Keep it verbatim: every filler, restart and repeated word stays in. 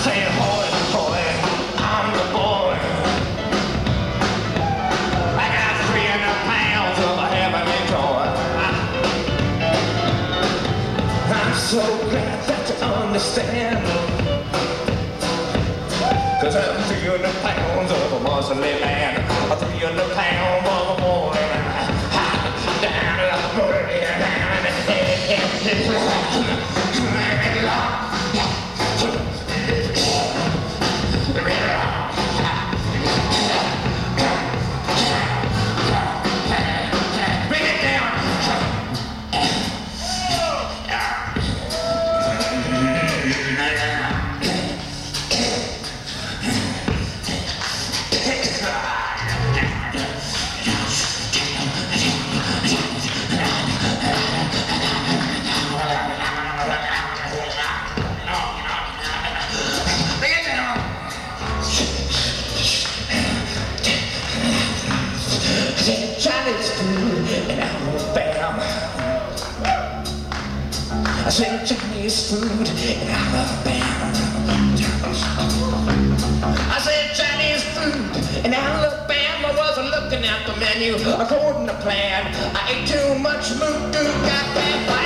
say, hoy, hoy, I'm the boy. I got three hundred pounds of a heavenly toy. I'm so glad that you understand, 'cause I'm three hundred pounds of a muscly man, a three hundred pounds of a boy. Down to the booty, down in the head, bring it down. Chinese food in Alabama. I said Chinese food in Alabama. I said Chinese food in Alabama. Wasn't looking at the menu according to plan. I ate too much moot, got that.